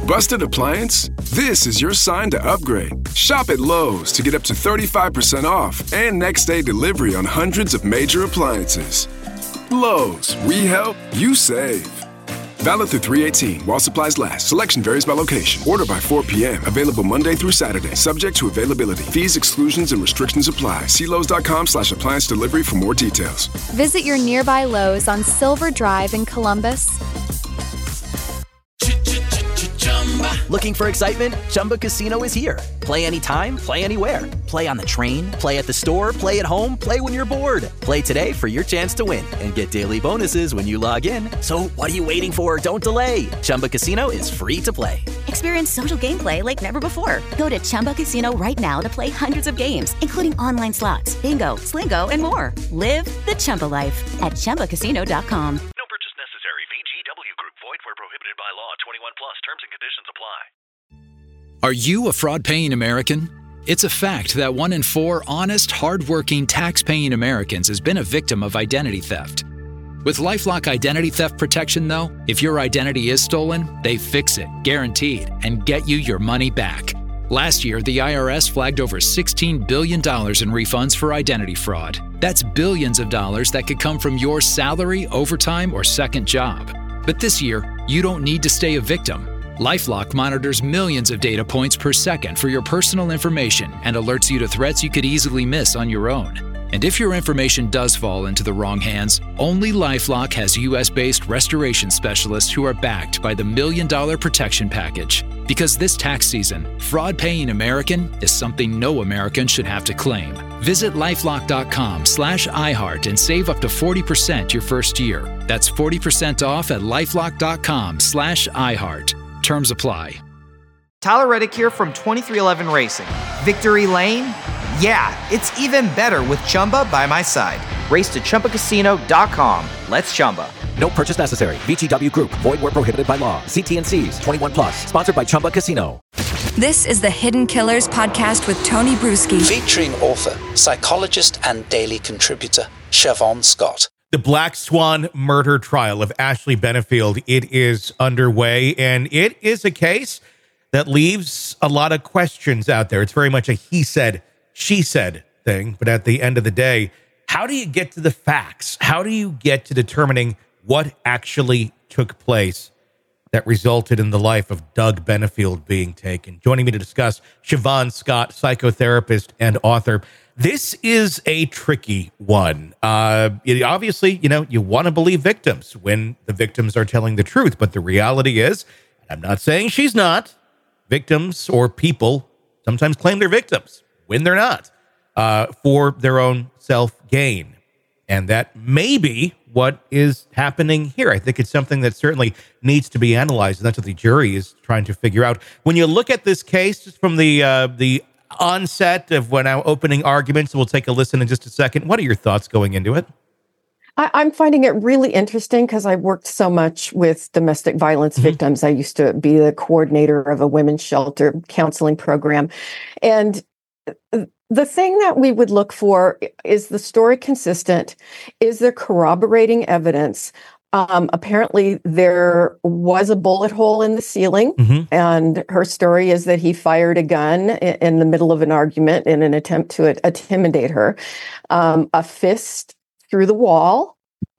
Busted appliance? This is your sign to upgrade. Shop at Lowe's to get up to 35% off and next day delivery on hundreds of major appliances. Lowe's, we help, you save. Valid through 3/18 while supplies last. Selection varies by location. Order by 4 p.m. Available Monday through Saturday. Subject to availability. Fees, exclusions, and restrictions apply. See Lowe's.com/appliance delivery for more details. Visit your nearby Lowe's on Silver Drive in Columbus. Looking for excitement? Chumba Casino is here. Play anytime, play anywhere. Play on the train, play at the store, play at home, play when you're bored. Play today for your chance to win and get daily bonuses when you log in. So what are you waiting for? Don't delay. Chumba Casino is free to play. Experience social gameplay like never before. Go to Chumba Casino right now to play hundreds of games, including online slots, bingo, Slingo, and more. Live the Chumba life at ChumbaCasino.com. No purchase necessary. VGW Group. Void where prohibited by law. 21 plus. Terms and conditions apply. Are you a fraud-paying American? It's a fact that 1 in 4 honest, hard-working, tax-paying Americans has been a victim of identity theft. With LifeLock Identity Theft Protection, though, if your identity is stolen, they fix it, guaranteed, and get you your money back. Last year, the IRS flagged over $16 billion in refunds for identity fraud. That's billions of dollars that could come from your salary, overtime, or second job. But this year, you don't need to stay a victim. LifeLock monitors millions of data points per second for your personal information and alerts you to threats you could easily miss on your own. And if your information does fall into the wrong hands, only LifeLock has US-based restoration specialists who are backed by the $1 Million Protection Package. Because this tax season, fraud-paying American is something no American should have to claim. Visit LifeLock.com/iHeart and save up to 40% your first year. That's 40% off at LifeLock.com/iHeart. Terms apply. Tyler Reddick here from 2311 Racing. Victory Lane? Yeah, it's even better with Chumba by my side. Race to ChumbaCasino.com. Let's Chumba. No purchase necessary. VGW Group. Void where prohibited by law. See T&Cs. 21 plus. Sponsored by Chumba Casino. This is the Hidden Killers podcast with Tony Bruschi. Featuring author, psychologist, and daily contributor, Siobhan Scott. The Black Swan murder trial of Ashley Benefield, it is underway, and it is a case that leaves a lot of questions out there. It's very much a he said, she said thing, but at the end of the day, how do you get to the facts? How do you get to determining what actually took place that resulted in the life of Doug Benefield being taken? Joining me to discuss, Siobhan Scott, psychotherapist and author. This is a tricky one. Obviously, you want to believe victims when the victims are telling the truth, but the reality is, I'm not saying she's not, victims or people sometimes claim they're victims when they're not, for their own self-gain. And that may be what is happening here. I think it's something that certainly needs to be analyzed, and that's what the jury is trying to figure out. When you look at this case, just from the onset of when our opening arguments, we'll take a listen in just a second. What are your thoughts going into it? I'm finding it really interesting because I've worked so much with domestic violence victims. I used to be the coordinator of a women's shelter counseling program. And the thing that we would look for is the story consistent? Is there corroborating evidence? Apparently, there was a bullet hole in the ceiling, and her story is that he fired a gun in the middle of an argument in an attempt to intimidate her. A fist through the wall.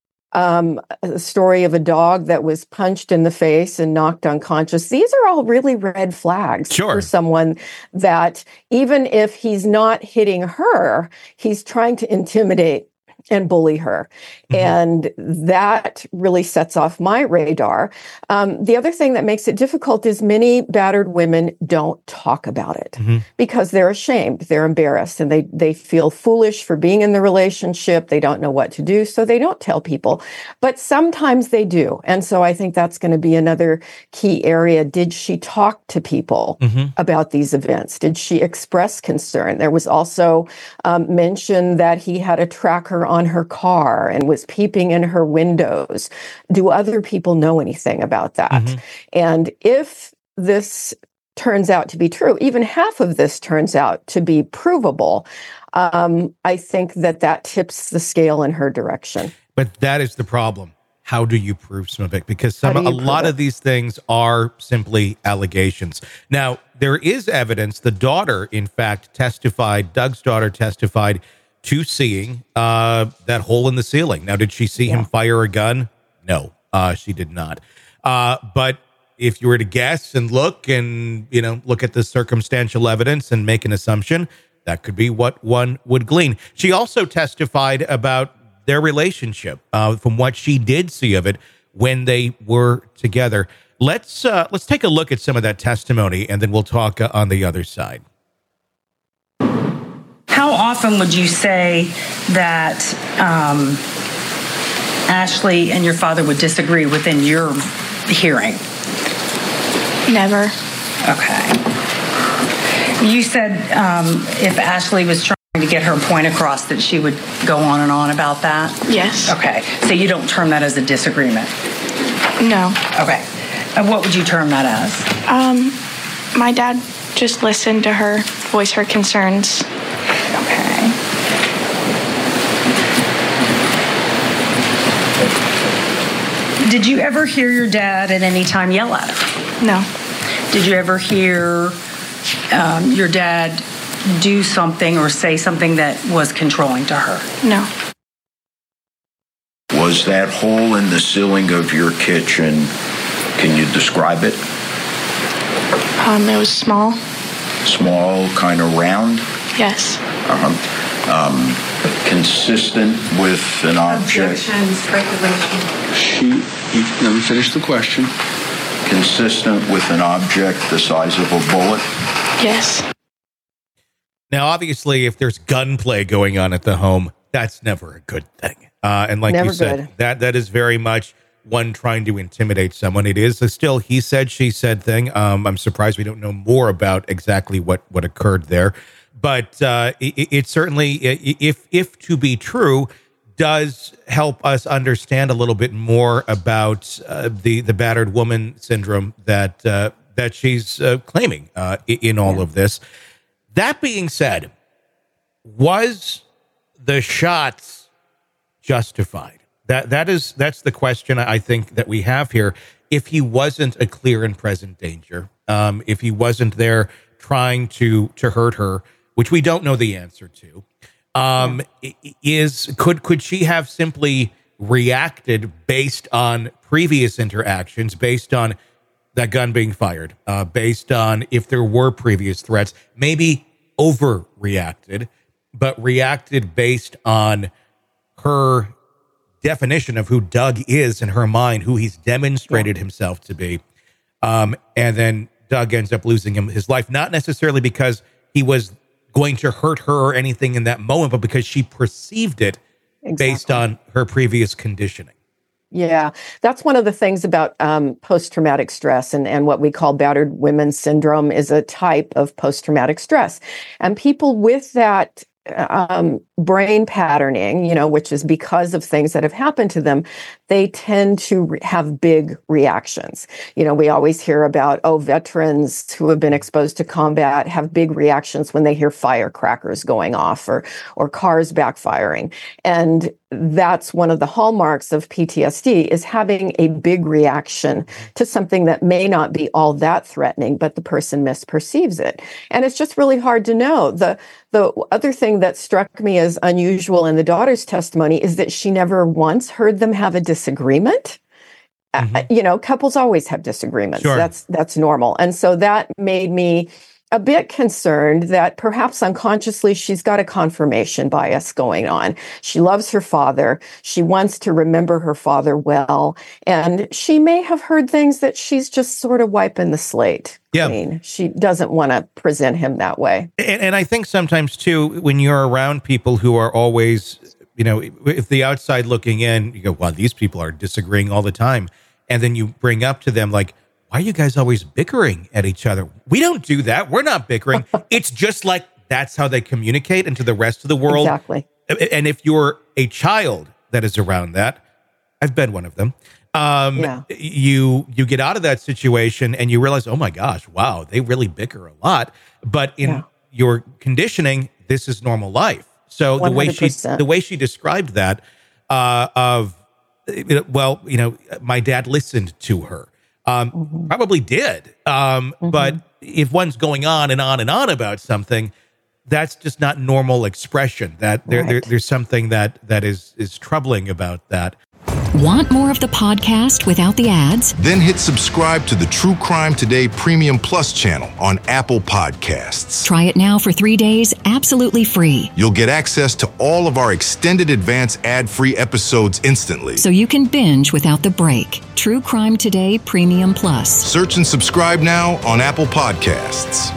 A story of a dog that was punched in the face and knocked unconscious. These are all really red flags for someone that even if he's not hitting her, he's trying to intimidate and bully her. And that really sets off my radar. The other thing that makes it difficult is many battered women don't talk about it because they're ashamed, they're embarrassed, and they feel foolish for being in the relationship. They don't know what to do, so they don't tell people. But sometimes they do. And so I think that's going to be another key area. Did she talk to people about these events? Did she express concern? There was also mention that he had a tracker on her car and was peeping in her windows. Do other people know anything about that? And if this turns out to be true, even half of this turns out to be provable, I think that tips the scale in her direction. But that is the problem. how do you prove some of it? Because a lot of these things are simply allegations. Now, there is evidence. The daughter, in fact, testified, Doug's daughter testified to seeing that hole in the ceiling. Now, did she see him fire a gun? No, she did not. But if you were to guess and look and, look at the circumstantial evidence and make an assumption, that could be what one would glean. She also testified about their relationship, from what she did see of it when they were together. Let's take a look at some of that testimony, and then we'll talk on the other side. How often would you say that Ashley and your father would disagree within your hearing? Never. Okay. You said if Ashley was trying to get her point across that she would go on and on about that? Yes. Okay. So you don't term that as a disagreement? No. Okay. And what would you term that as? My dad just listened to her voice her concerns. Okay. Did you ever hear your dad at any time yell at her? No. Did you ever hear your dad do something or say something that was controlling to her? No. Was that hole in the ceiling of your kitchen, can you describe it? It was small. Small, kind of round? Yes. Consistent with an object? Objection, speculation. Let me finish the question. Consistent with an object the size of a bullet? Yes. Now, obviously, if there's gunplay going on at the home, that's never a good thing. And like Never you said, good. that is very much one trying to intimidate someone. It is a still he said, she said thing. I'm surprised we don't know more about exactly what occurred there. But it certainly, if to be true, does help us understand a little bit more about the battered woman syndrome that she's claiming in all of this. That being said, was the shots justified? That's the question I think that we have here. If he wasn't a clear and present danger, if he wasn't there trying to hurt her, which we don't know the answer to, could she have simply reacted based on previous interactions, based on that gun being fired, based on if there were previous threats, maybe overreacted, but reacted based on her definition of who Doug is in her mind, who he's demonstrated himself to be. And then Doug ends up losing his life, not necessarily because he was going to hurt her or anything in that moment, but because she perceived it based on her previous conditioning. Yeah, that's one of the things about post-traumatic stress and what we call battered women syndrome is a type of post-traumatic stress. And people with that brain patterning, which is because of things that have happened to them, they tend to have big reactions. We always hear about, veterans who have been exposed to combat have big reactions when they hear firecrackers going off or cars backfiring. And that's one of the hallmarks of PTSD is having a big reaction to something that may not be all that threatening, but the person misperceives it. And it's just really hard to know. The other thing that struck me as unusual in the daughter's testimony is that she never once heard them have a disagreement. Couples always have disagreements. Sure. That's normal. And so that made me a bit concerned that perhaps unconsciously she's got a confirmation bias going on. She loves her father. She wants to remember her father well. And she may have heard things that she's just sort of wiping the slate clean. Yeah. She doesn't want to present him that way. And I think sometimes, too, when you're around people who are always, if the outside looking in, you go, well, these people are disagreeing all the time. And then you bring up to them like, why are you guys always bickering at each other? We don't do that. We're not bickering. It's just like that's how they communicate into the rest of the world. Exactly. And if you're a child that is around that, I've been one of them. You get out of that situation and you realize, oh my gosh, wow, they really bicker a lot. But in your conditioning, this is normal life. So 100%. the way she described that of my dad listened to her. Probably did. But if one's going on and on and on about something, that's just not normal expression. That there's something that is troubling about that. Want more of the podcast without the ads? Then hit subscribe to the True Crime Today Premium Plus channel on Apple Podcasts. Try it now for 3 days, absolutely free. You'll get access to all of our extended advance ad-free episodes instantly. So you can binge without the break. True Crime Today Premium Plus. Search and subscribe now on Apple Podcasts.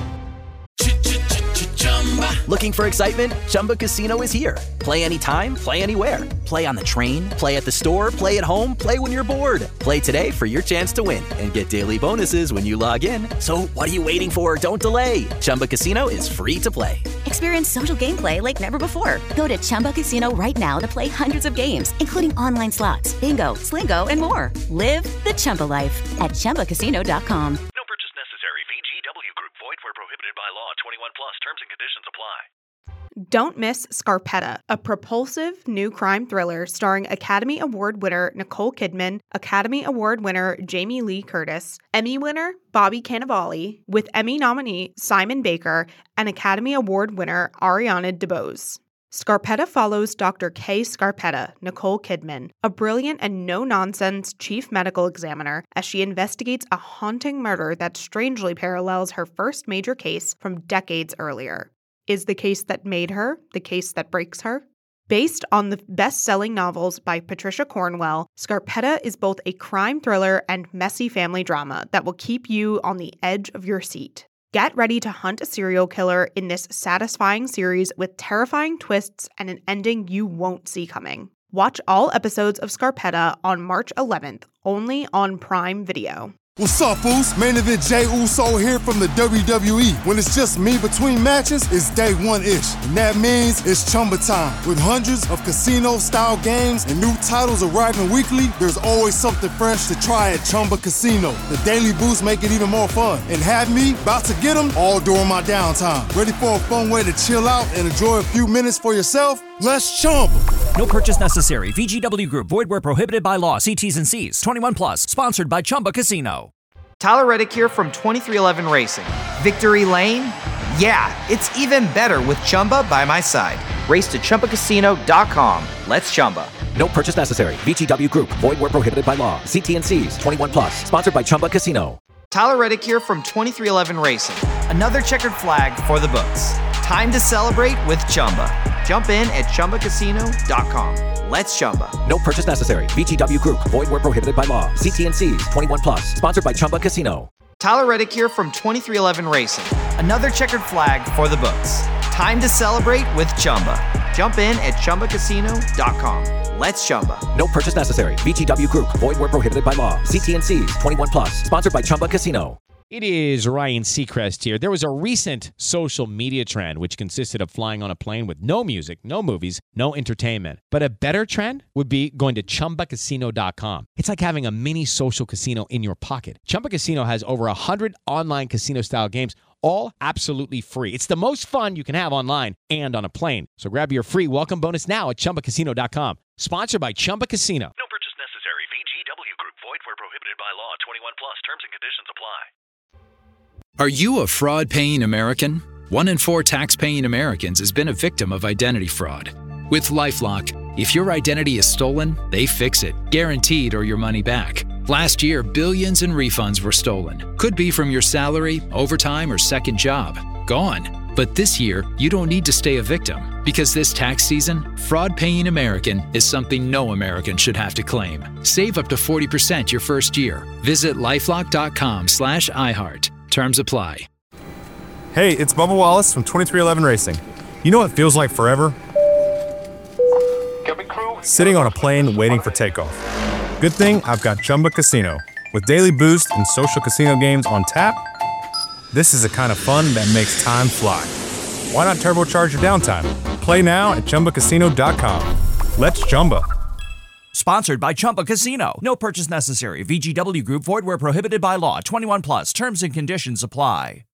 Looking for excitement? Chumba Casino is here. Play anytime, play anywhere. Play on the train, play at the store, play at home, play when you're bored. Play today for your chance to win and get daily bonuses when you log in. So what are you waiting for? Don't delay. Chumba Casino is free to play. Experience social gameplay like never before. Go to Chumba Casino right now to play hundreds of games, including online slots, bingo, Slingo, and more. Live the Chumba life at ChumbaCasino.com. No purchase necessary. VGW Group. Void where prohibited by law. 21 plus. Terms and conditions apply. Don't miss Scarpetta, a propulsive new crime thriller starring Academy Award winner Nicole Kidman, Academy Award winner Jamie Lee Curtis, Emmy winner Bobby Cannavale, with Emmy nominee Simon Baker, and Academy Award winner Ariana DeBose. Scarpetta follows Dr. Kay Scarpetta, Nicole Kidman, a brilliant and no-nonsense chief medical examiner, as she investigates a haunting murder that strangely parallels her first major case from decades earlier. Is the case that made her the case that breaks her? Based on the best-selling novels by Patricia Cornwell, Scarpetta is both a crime thriller and messy family drama that will keep you on the edge of your seat. Get ready to hunt a serial killer in this satisfying series with terrifying twists and an ending you won't see coming. Watch all episodes of Scarpetta on March 11th, only on Prime Video. What's up, Foos? Main event Jey Uso here from the WWE. When it's just me between matches, it's day one-ish. And that means it's Chumba time. With hundreds of casino-style games and new titles arriving weekly, there's always something fresh to try at Chumba Casino. The daily boosts make it even more fun. And have me about to get them all during my downtime. Ready for a fun way to chill out and enjoy a few minutes for yourself? Let's Chumba. No purchase necessary. VGW Group. Void where prohibited by law. See T's and C's. 21 plus. Sponsored by Chumba Casino. Tyler Reddick here from 2311 Racing. Victory Lane? Yeah, it's even better with Chumba by my side. Race to ChumbaCasino.com. Let's Chumba. No purchase necessary. VGW Group. Void where prohibited by law. See T's and C's. 21 plus. Sponsored by Chumba Casino. Tyler Reddick here from 2311 Racing. Another checkered flag for the books. Time to celebrate with Chumba. Jump in at ChumbaCasino.com. Let's Chumba. No purchase necessary. VGW Group. Void where prohibited by law. See T's and C's. 21 plus. Sponsored by Chumba Casino. Tyler Reddick here from 2311 Racing. Another checkered flag for the books. Time to celebrate with Chumba. Jump in at ChumbaCasino.com. Let's Chumba. No purchase necessary. VGW Group. Void where prohibited by law. See T's and C's. 21 plus. Sponsored by Chumba Casino. It is Ryan Seacrest here. There was a recent social media trend which consisted of flying on a plane with no music, no movies, no entertainment. But a better trend would be going to ChumbaCasino.com. It's like having a mini social casino in your pocket. Chumba Casino has over 100 online casino-style games, all absolutely free. It's the most fun you can have online and on a plane. So grab your free welcome bonus now at ChumbaCasino.com. Sponsored by Chumba Casino. No purchase necessary. VGW Group. Void where prohibited by law. 21 plus. Terms and conditions apply. Are you a fraud-paying American? 1 in 4 tax-paying Americans has been a victim of identity fraud. With LifeLock, if your identity is stolen, they fix it, guaranteed, or your money back. Last year, billions in refunds were stolen. Could be from your salary, overtime, or second job. Gone. But this year, you don't need to stay a victim, because this tax season, fraud-paying American is something no American should have to claim. Save up to 40% your first year. Visit LifeLock.com/iHeart. Terms apply. Hey, it's Bubba Wallace from 2311 Racing. You know what feels like forever? Sitting on a plane waiting for takeoff. Good thing I've got Chumba Casino. With daily boost and social casino games on tap, this is the kind of fun that makes time fly. Why not turbocharge your downtime? Play now at ChumbaCasino.com. Let's Chumba. Sponsored by Chumba Casino. No purchase necessary. VGW Group. Void where prohibited by law. 21 plus. Terms and conditions apply.